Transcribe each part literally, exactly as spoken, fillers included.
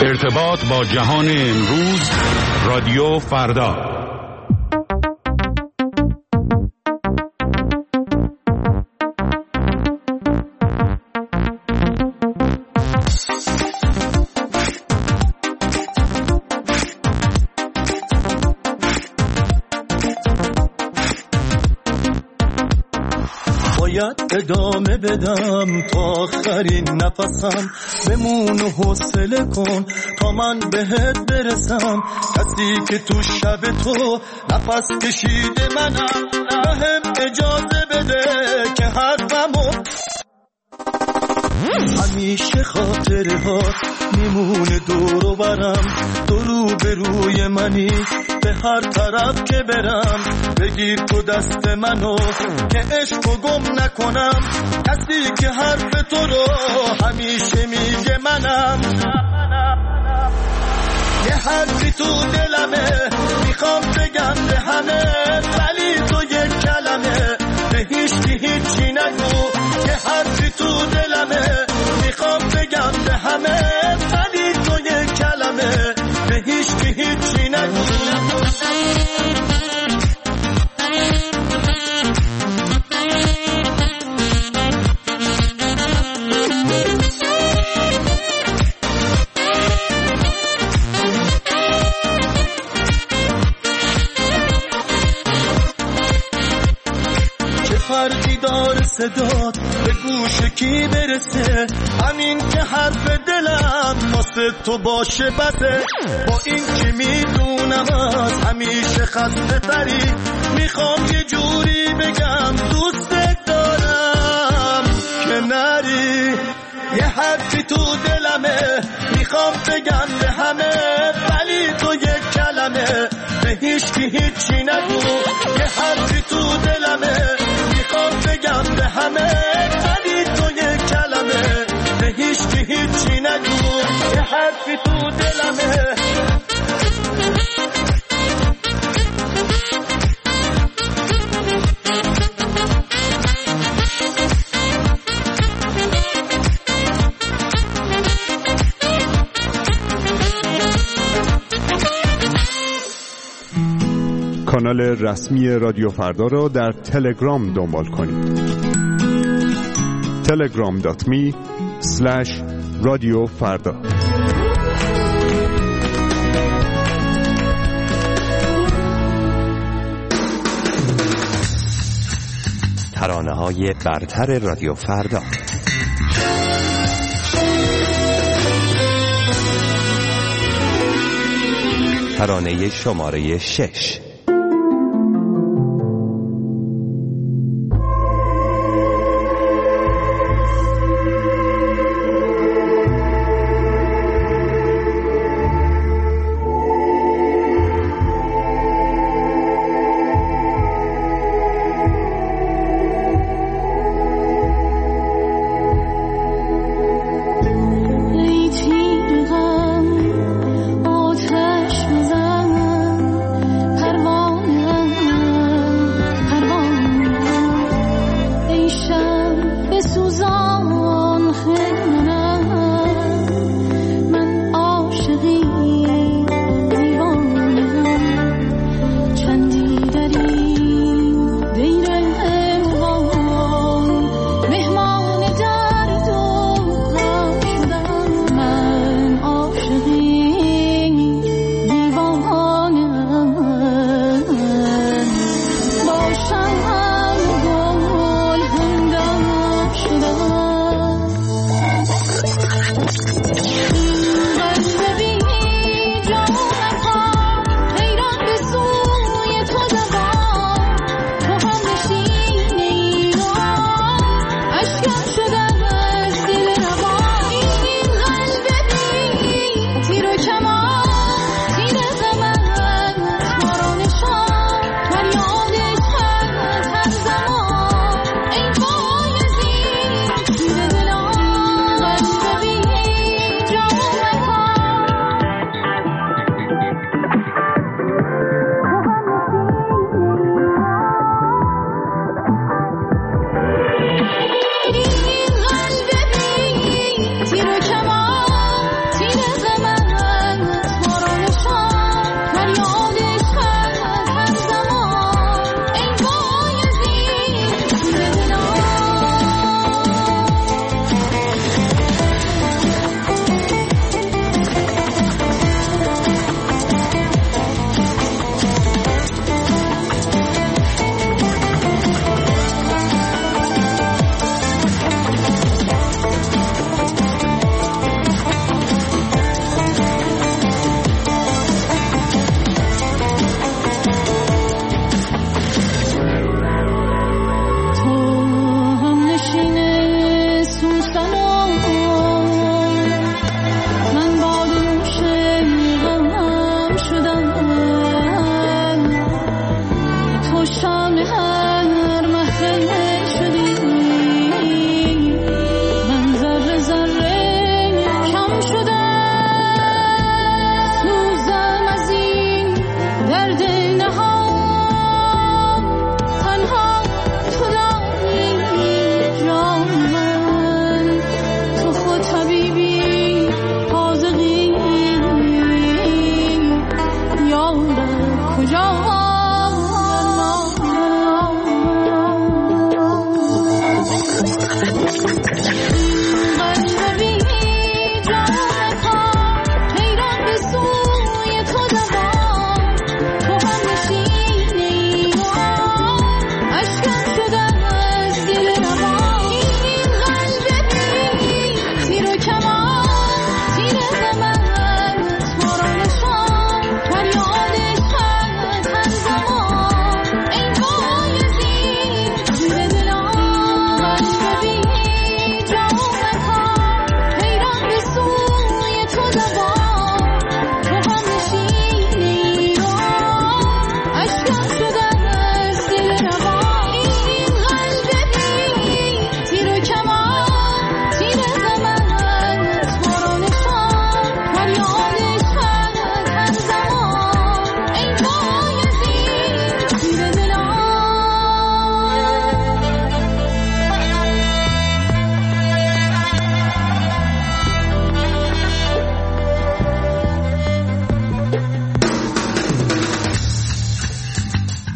ارتباط با جهان امروز، رادیو فردا. باید ادامه بدم تا آخرین نفسم، بمون و حوصله کن تا من بهت برسم. کسی که تو شب تو نفس کشیده منم، بهم اجازه بده که حرفمو همیشه خاطره ها میمونه دور و برم، درو به روی منی به هر طرف که برم. بگیر تو دست منو که عشقو گم نکنم، کسی که حرف تو رو همیشه میگه منم. یه حرفی تو دلمه میخوام بگم به همه، ولی تو یک کلمه به هیچکی هیچی نگو. یه حرفی تو دلمه میخوام بگم به همه، ولی تو یک کلمه به هیچکی هیچی نگو. فرقی داره صدات به گوش کی برسه، همین که حرف دلم واسه تو باشه بسه. با این که میدونم از همیشه خسته تری، میخوام یه جوری بگم دوستت دارم که نری. یه حرفی تو دلمه میخوام بگم به همه، ولی تو یک کلمه به هیچکی هیچی نگو. یه حرفی تو دلمه میخوام بگم به همه، ولی تو یک کلمه به هیچکی هیچی نگو. یه حرفی تو دلمه کانال رسمی رادیو فردا را در تلگرام دنبال کنید. تلگرام دات می اسلش رادیو فردا. ترانه‌های برتر رادیو فردا. ترانه شماره شش. پرواز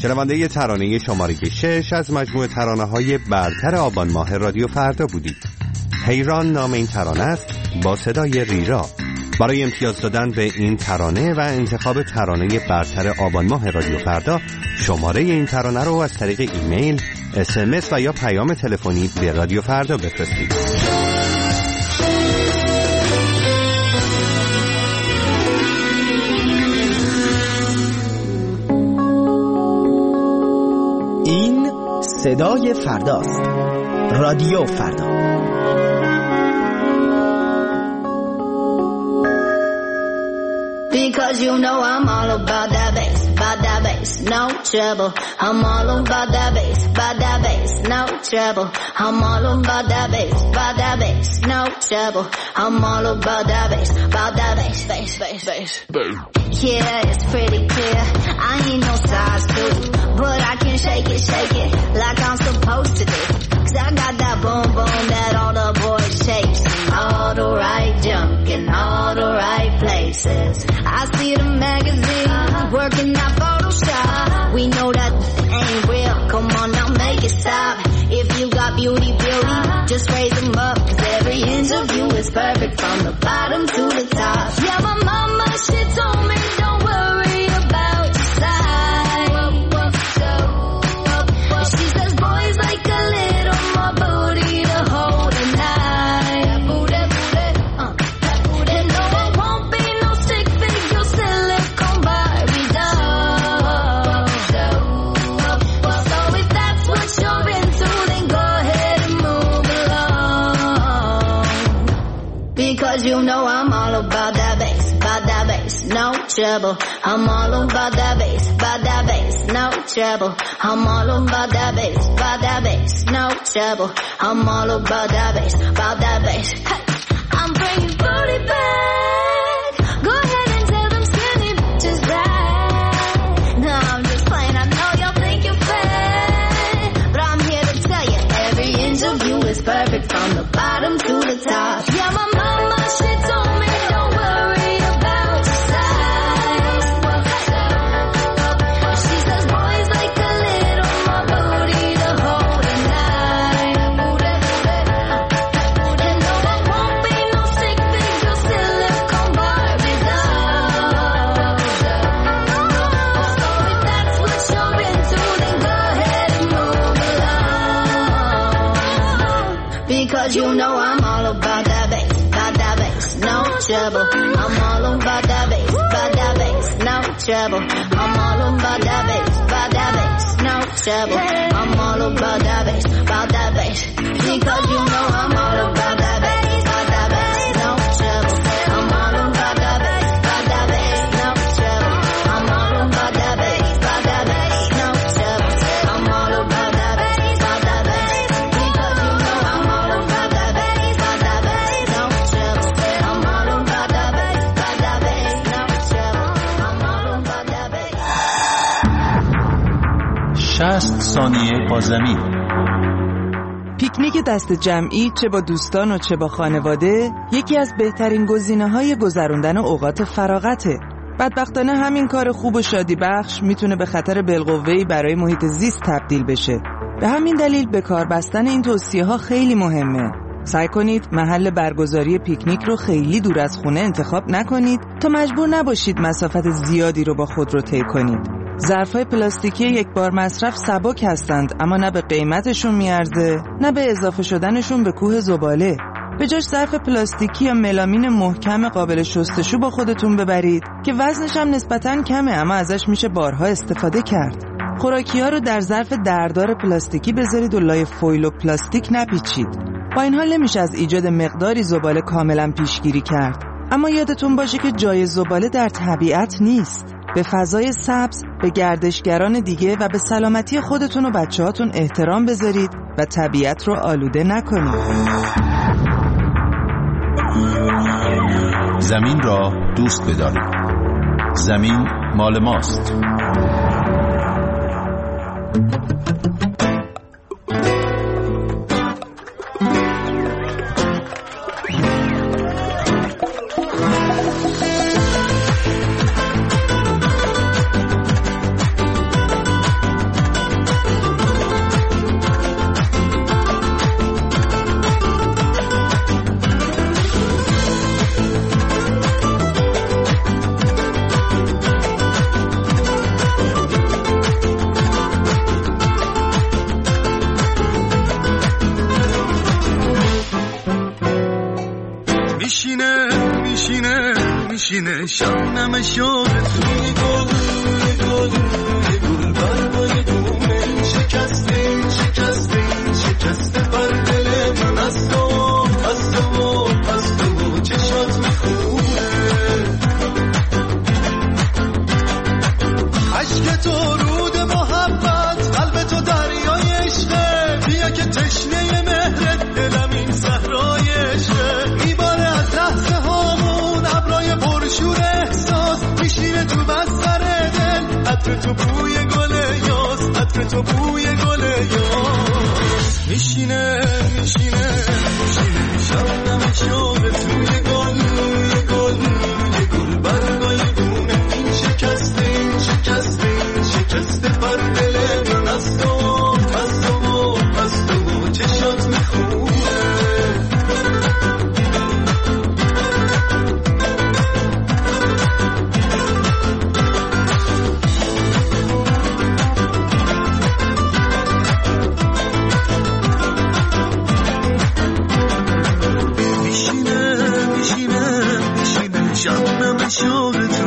شنونده ترانه شماره شش از مجموعه ترانه‌های برتر آبان ماه رادیو فردا بودید. حیران نام این ترانه است با صدای ریرا. برای امتیاز دادن به این ترانه و انتخاب ترانه برتر آبان ماه رادیو فردا، شماره این ترانه رو از طریق ایمیل، اس ام اس و یا پیام تلفنی به رادیو فردا بفرستید. این صدای فرداست. رادیو فردا. Because you know I'm all about that bass, about that bass, no trouble. I'm all about that bass, about that bass, no trouble. I'm all about that bass, about that bass, no trouble. I'm all about that bass, about that bass, bass, bass, bass. Yeah, it's pretty clear. I ain't no size two, but I can shake it, shake it like I'm supposed to do. Cause I got that boom boom that all the boys chase. All the right junk in all the right places. I see the magazine working that Photoshop. We know that ain't real. Come on now, make it stop. If you got beauty, beauty, just raise them up. Cause every inch of you is perfect from the bottom to the top. Yeah, my mama, she told me don't worry about your size. She says boys like a little more booty to hold at night. Booty, booty, uh, that booty. And no, I won't be no stick figure silicone Barbie doll. So if that's what you're into, then go ahead and move along. Because you know I'm all about that bass, about that bass, no trouble. I'm all about that bass, about that bass, no trouble. I'm all about that bass, about that bass, no trouble. I'm all about that bass, about that bass. Hey, I'm bringing booty back. Go ahead and tell them skinny bitches that. No, I'm just playing. I know y'all think you're fat, but I'm here to tell you every inch of you is perfect from the bottom to the top. Yeah, my mama, she told me don't worry about your size. She says boys like a little more booty to hold at night. And no, I won't be no stick figure silicone Barbie doll. So if that's what you're into, then go ahead and move along. Because you know I'm all about that bass, about that bass, no trouble. I'm all about that bass, about that bass, no trouble. I'm all about that bass, about that bass, no trouble. I'm all about that bass, about that bass. Because you know I'm all about that bass, about that bass, no trouble. I'm all about that bass, about that bass, no trouble. I'm all about that bass, about that bass, no trouble. I'm all about that bass, about that bass. Because you know I'm all about that bass, about that bass, no trouble. I'm all about that bass, about that bass, no trouble. I'm all about that bass. شصت ثانیه با زمین. پیکنیک دست جمعی چه با دوستان و چه با خانواده یکی از بهترین گزینه‌های گذراندن اوقات فراغته. بدبختانه همین کار خوب و شادی بخش میتونه به خطر بالقوه‌ای برای محیط زیست تبدیل بشه. به همین دلیل به کار بستن این توصیه‌ها خیلی مهمه. سعی کنید محل برگزاری پیکنیک رو خیلی دور از خونه انتخاب نکنید تا مجبور نباشید مسافت زیادی رو با خود رو طی کنید. ظرف‌های پلاستیکی یک بار مصرف سبک هستند، اما نه به قیمتشون میارزه نه به اضافه شدنشون به کوه زباله. به جاش ظرف پلاستیکی یا ملامین محکم قابل شستشو با خودتون ببرید که وزنش هم نسبتاً کمه، اما ازش میشه بارها استفاده کرد. خوراکی‌ها رو در ظرف دردار پلاستیکی بذارید و لای فویل و پلاستیک نپیچید. با این حال نمیشه از ایجاد مقداری زباله کاملاً پیشگیری کرد. اما یادتون باشه که جای زباله در طبیعت نیست. به فضای سبز، به گردشگران دیگه و به سلامتی خودتون و بچه‌هاتون احترام بذارید و طبیعت رو آلوده نکنید. زمین را دوست بدارید. زمین مال ماست. میشینه شبنم شوق توی گل گل گل برگای دومه شکسته شکسته شکسته بر دل من از تو از تو از تو چشات میخونه عشق تو رود محبت قلب تو دریای عشقه بیا که تشنه مهرت دلم این صحرای عشقه میباره از لحظه هامون ابرای پرشور احساس میشینه تو بستر دل عطر تو بوی گل یاس عطر تو بوی گل یاس میشینه میشینه میشینه شبنم شوق توی گل گل گل برگای دونه این شکسته این شکسته این شکسته بر دل من از تو از تو از تو چشات میخونه میشینه میشینه میشینه شبنم شوق تو